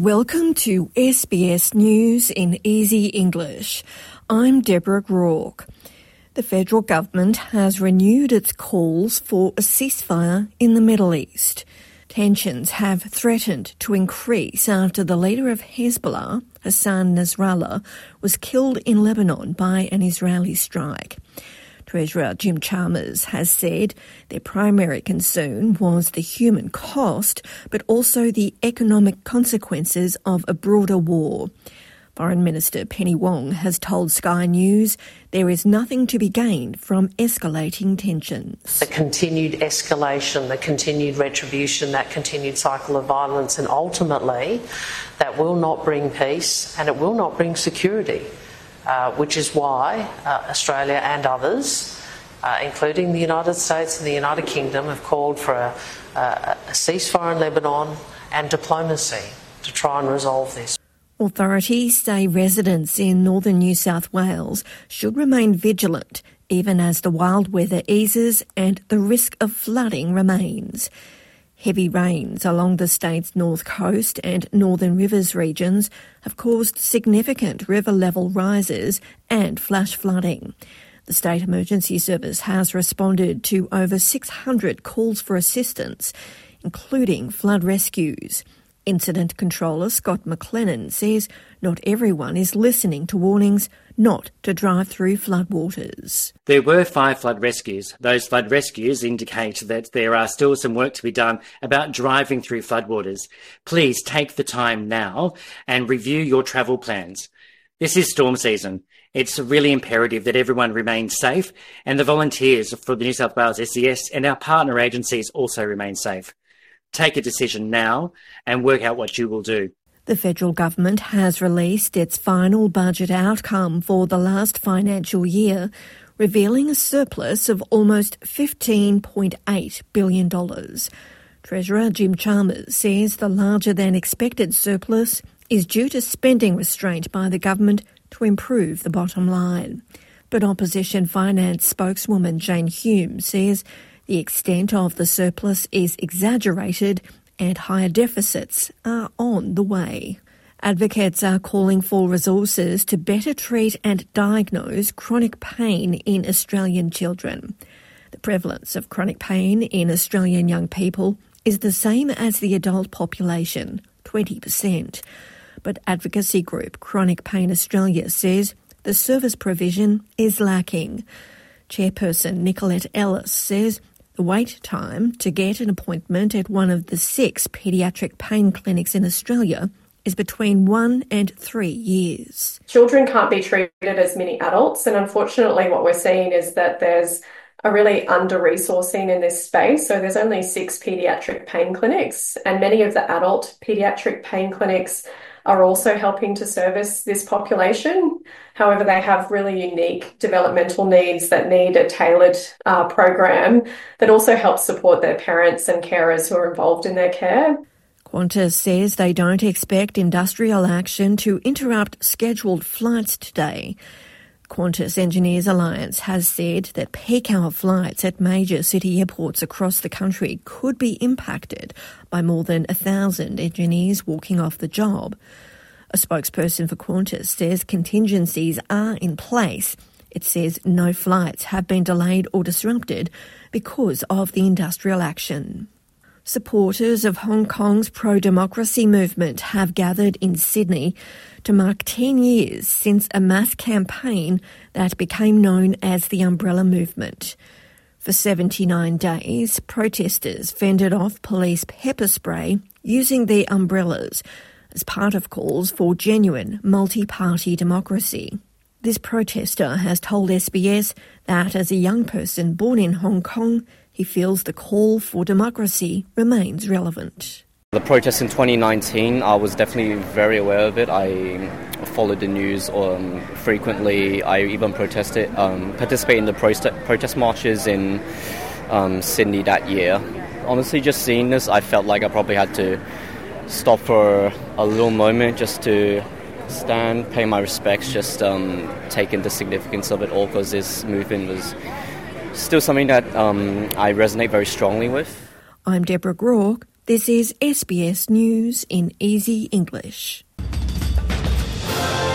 Welcome to SBS News in Easy English. I'm Deborah Groarke. The federal government has renewed its calls for a ceasefire in the Middle East. Tensions have threatened to increase after the leader of Hezbollah, Hassan Nasrallah, was killed in Lebanon by an Israeli strike. Treasurer Jim Chalmers has said their primary concern was the human cost, but also the economic consequences of a broader war. Foreign Minister Penny Wong has told Sky News there is nothing to be gained from escalating tensions. The continued escalation, the continued retribution, that continued cycle of violence, and ultimately that will not bring peace and it will not bring security. Which is why Australia and others, including the United States and the United Kingdom, have called for a ceasefire in Lebanon and diplomacy to try and resolve this. Authorities say residents in northern New South Wales should remain vigilant even as the wild weather eases and the risk of flooding remains. Heavy rains along the state's north coast and northern rivers regions have caused significant river level rises and flash flooding. The State Emergency Service has responded to over 600 calls for assistance, including flood rescues. Incident Controller Scott McLennan says not everyone is listening to warnings not to drive through floodwaters. There were 5 flood rescues. Those flood rescues indicate that there are still some work to be done about driving through floodwaters. Please take the time now and review your travel plans. This is storm season. It's really imperative that everyone remains safe, and the volunteers for the New South Wales SES and our partner agencies also remain safe. Take a decision now and work out what you will do. The federal government has released its final budget outcome for the last financial year, revealing a surplus of almost $15.8 billion. Treasurer Jim Chalmers says the larger-than-expected surplus is due to spending restraint by the government to improve the bottom line. But opposition finance spokeswoman Jane Hume says the extent of the surplus is exaggerated and higher deficits are on the way. Advocates are calling for resources to better treat and diagnose chronic pain in Australian children. The prevalence of chronic pain in Australian young people is the same as the adult population, 20%. But advocacy group Chronic Pain Australia says the service provision is lacking. Chairperson Nicolette Ellis says the wait time to get an appointment at one of the 6 paediatric pain clinics in Australia is between 1 and 3 years. Children can't be treated as many adults, and unfortunately what we're seeing is that there's a really under-resourcing in this space. So there's only 6 paediatric pain clinics, and many of the adult paediatric pain clinics are also helping to service this population. However, they have really unique developmental needs that need a tailored program that also helps support their parents and carers who are involved in their care. Qantas says they don't expect industrial action to interrupt scheduled flights today. Qantas Engineers Alliance has said that peak hour flights at major city airports across the country could be impacted by more than 1,000 engineers walking off the job. A spokesperson for Qantas says contingencies are in place. It says no flights have been delayed or disrupted because of the industrial action. Supporters of Hong Kong's pro-democracy movement have gathered in Sydney to mark 10 years since a mass campaign that became known as the Umbrella Movement. For 79 days, protesters fended off police pepper spray using their umbrellas as part of calls for genuine multi-party democracy. This protester has told SBS that as a young person born in Hong Kong, he feels the call for democracy remains relevant. The protest in 2019, I was definitely very aware of it. I followed the news frequently. I even participated in the protest marches in Sydney that year. Honestly, just seeing this, I felt like I probably had to stop for a little moment just to stand, pay my respects, just take in the significance of it all, because this movement was still something that I resonate very strongly with. I'm Deborah Groarke This is SBS News in Easy English.